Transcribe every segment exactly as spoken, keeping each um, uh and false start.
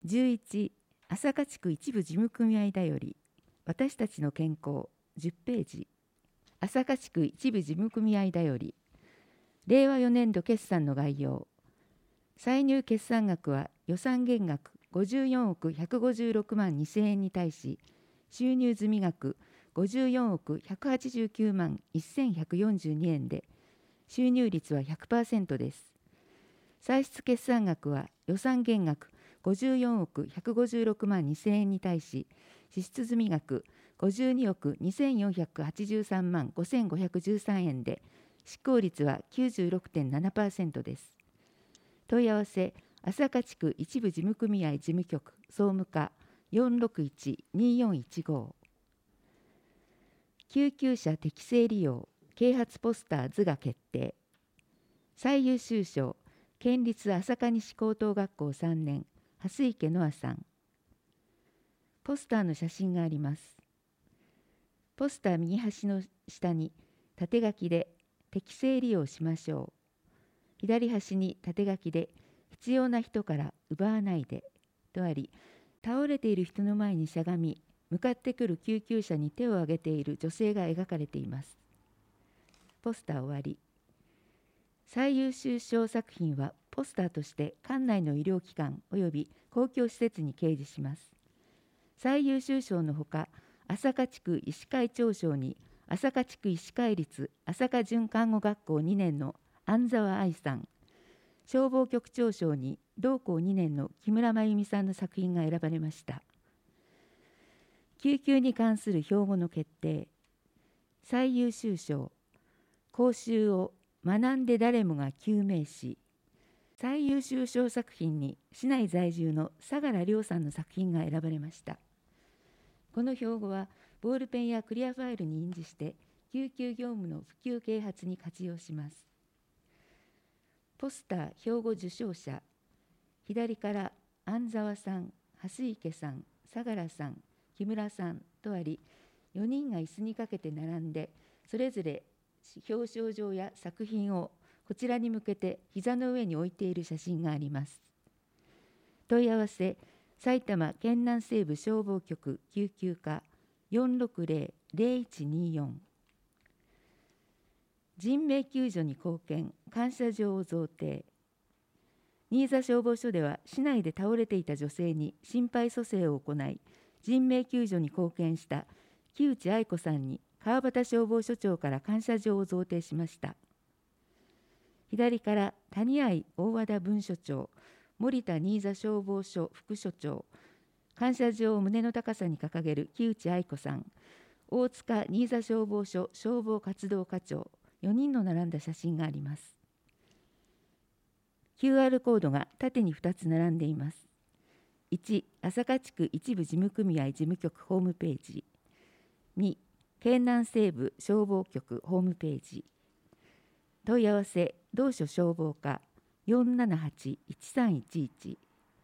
じゅういち、朝霞地区一部事務組合だより、私たちの健康じゅっページ。朝霞地区一部事務組合だより、令和よねん度決算の概要。歳入決算額は予算減額ごじゅうよんおくひゃくごじゅうろくまんにせんえんに対し、収入済み額ごじゅうよんおくひゃくはちじゅうきゅうまんせんひゃくよんじゅうにえんで、収入率は ひゃくパーセント です。歳出決算額は予算減額ごじゅうよんおくひゃくごじゅうろくまんにせんえんに対し、支出済み額ごじゅうにおくにせんよんひゃくはちじゅうさんまんごせんごひゃくじゅうさんえんで、執行率は きゅうじゅうろくてんななパーセント です。問い合わせ、朝霞地区一部事務組合事務局総務課 よんろくいちにーよんいちご。救急車適正利用啓発ポスター図が決定。最優秀賞、県立朝霞西高等学校さんねん、蓮池ノアさん。ポスターの写真があります。ポスター右端の下に縦書きで適正利用しましょう。左端に縦書きで必要な人から奪わないでとあり、倒れている人の前にしゃがみ、向かってくる救急車に手を挙げている女性が描かれています。ポスター終わり。最優秀賞作品はポスターとして管内の医療機関及び公共施設に掲示します。最優秀賞のほか、朝霞地区医師会長賞に朝霞地区医師会立朝霞准看護学校にねんの安澤愛さん、消防局長賞に同校にねんの木村真由美さんの作品が選ばれました。救急に関する標語の決定。最優秀賞、講習を学んで誰もが救命士。最優秀賞作品に市内在住の相良亮さんの作品が選ばれました。この標語はボールペンやクリアファイルに印字して救急業務の普及啓発に活用します。ポスター標語受賞者、左から安澤さん、蓮池さん、相良さん、木村さんとあり、よにんが椅子にかけて並んで、それぞれ表彰状や作品をこちらに向けて膝の上に置いている写真があります。問い合わせ、埼玉県南西部消防局救急課 よんろくぜろぜろいちにーよん。人命救助に貢献、感謝状を贈呈。新座消防署では、市内で倒れていた女性に心肺蘇生を行い、人命救助に貢献した木内愛子さんに川端消防署長から感謝状を贈呈しました。左から谷合大和田分署長、森田新座消防署副署長、感謝状を胸の高さに掲げる木内愛子さん、大塚新座消防署消防活動課長、よにんの並んだ写真があります。キューアール コードが縦にふたつ並んでいます。いち、朝霞地区一部事務組合事務局ホームページ。に、県南西部消防局ホームページ。問い合わせ、同所消防課 よんななはちいちさんいちいち。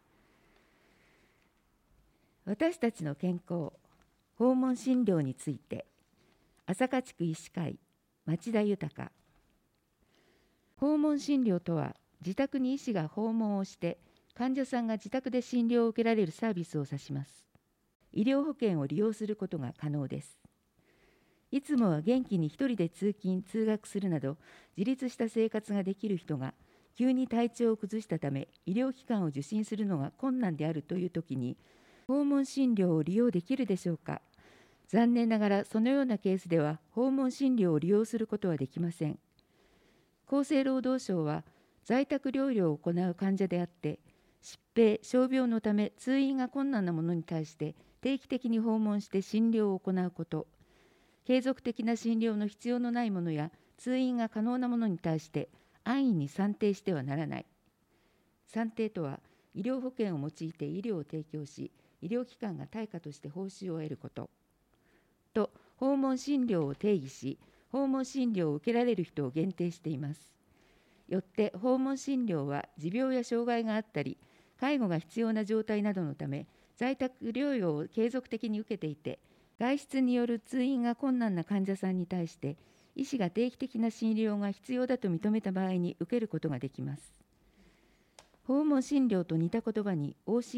私たちの健康、訪問診療について、朝霞地区医師会、町田豊。訪問診療とは、自宅に医師が訪問をして、患者さんが自宅で診療を受けられるサービスを指します。医療保険を利用することが可能です。いつもは元気に一人で通勤・通学するなど、自立した生活ができる人が、急に体調を崩したため、医療機関を受診するのが困難であるというときに、訪問診療を利用できるでしょうか。残念ながら、そのようなケースでは、訪問診療を利用することはできません。厚生労働省は、在宅療養を行う患者であって、疾病・傷病のため通院が困難な者に対して定期的に訪問して診療を行うこと、継続的な診療の必要のない者や通院が可能な者に対して安易に算定してはならない。算定とは、医療保険を用いて医療を提供し、医療機関が対価として報酬を得ること。と、訪問診療を定義し、訪問診療を受けられる人を限定しています。よって訪問診療は持病や障害があったり、介護が必要な状態などのため、在宅療養を継続的に受けていて、外出による通院が困難な患者さんに対して、医師が定期的な診療が必要だと認めた場合に受けることができます。訪問診療と似た言葉に往診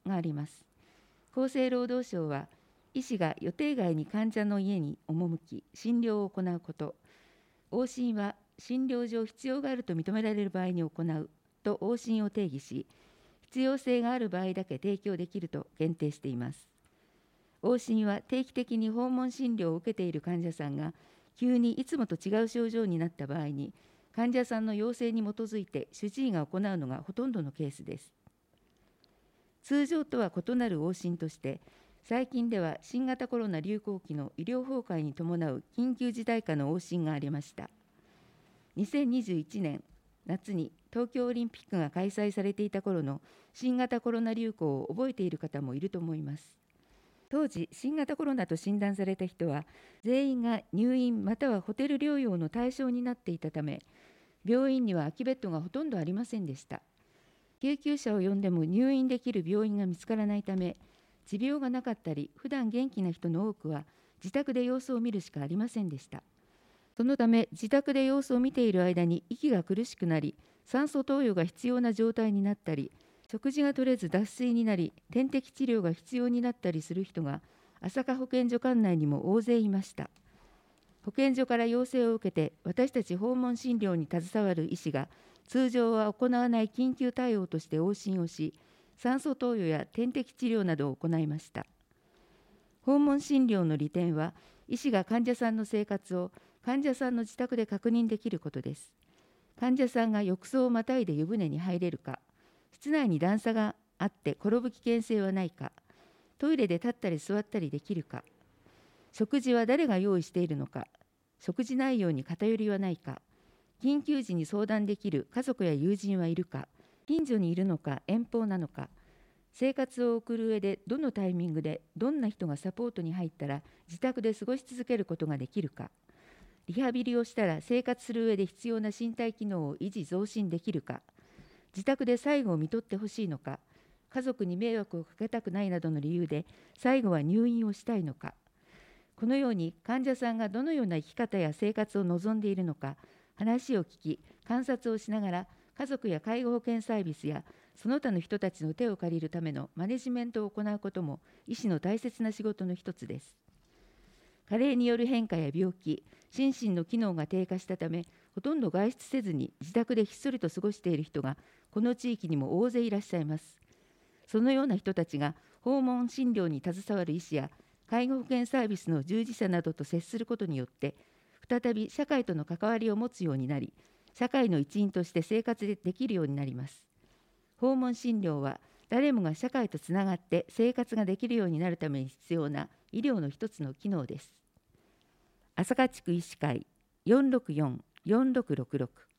があります。厚生労働省は、医師が予定外に患者の家に赴き、診療を行うこと、往診は診療上必要があると認められる場合に行うと往診を定義し、必要性がある場合だけ提供できると限定しています。往診は定期的に訪問診療を受けている患者さんが、急にいつもと違う症状になった場合に、患者さんの要請に基づいて主治医が行うのがほとんどのケースです。通常とは異なる往診として、最近では新型コロナ流行期の医療崩壊に伴う緊急事態下の往診がありました。にせんにじゅういちねん夏に東京オリンピックが開催されていた頃の新型コロナ流行を覚えている方もいると思います。当時、新型コロナと診断された人は、全員が入院またはホテル療養の対象になっていたため、病院には空きベッドがほとんどありませんでした。救急車を呼んでも入院できる病院が見つからないため、持病がなかったり、普段元気な人の多くは自宅で様子を見るしかありませんでした。そのため、自宅で様子を見ている間に息が苦しくなり、酸素投与が必要な状態になったり、食事が取れず脱水になり、点滴治療が必要になったりする人が、朝霞保健所管内にも大勢いました。保健所から要請を受けて、私たち訪問診療に携わる医師が、通常は行わない緊急対応として往診をし、酸素投与や点滴治療などを行いました。訪問診療の利点は、医師が患者さんの生活を患者さんの自宅で確認できることです。患者さんが浴槽をまたいで湯船に入れるか、室内に段差があって転ぶ危険性はないか、トイレで立ったり座ったりできるか、食事は誰が用意しているのか、食事内容に偏りはないか、緊急時に相談できる家族や友人はいるか、近所にいるのか遠方なのか、生活を送る上でどのタイミングでどんな人がサポートに入ったら自宅で過ごし続けることができるか、リハビリをしたら生活する上で必要な身体機能を維持増進できるか、自宅で最後を看取ってほしいのか、家族に迷惑をかけたくないなどの理由で最後は入院をしたいのか、このように患者さんがどのような生き方や生活を望んでいるのか、話を聞き、観察をしながら、家族や介護保険サービスやその他の人たちの手を借りるためのマネジメントを行うことも医師の大切な仕事の一つです。加齢による変化や病気、心身の機能が低下したため、ほとんど外出せずに自宅でひっそりと過ごしている人がこの地域にも大勢いらっしゃいます。そのような人たちが訪問診療に携わる医師や介護保険サービスの従事者などと接することによって、再び社会との関わりを持つようになり、社会の一員として生活でできるようになります。訪問診療は誰もが社会とつながって生活ができるようになるために必要な医療の一つの機能です。朝霞地区医師会よんろくよんのよんろくろくろく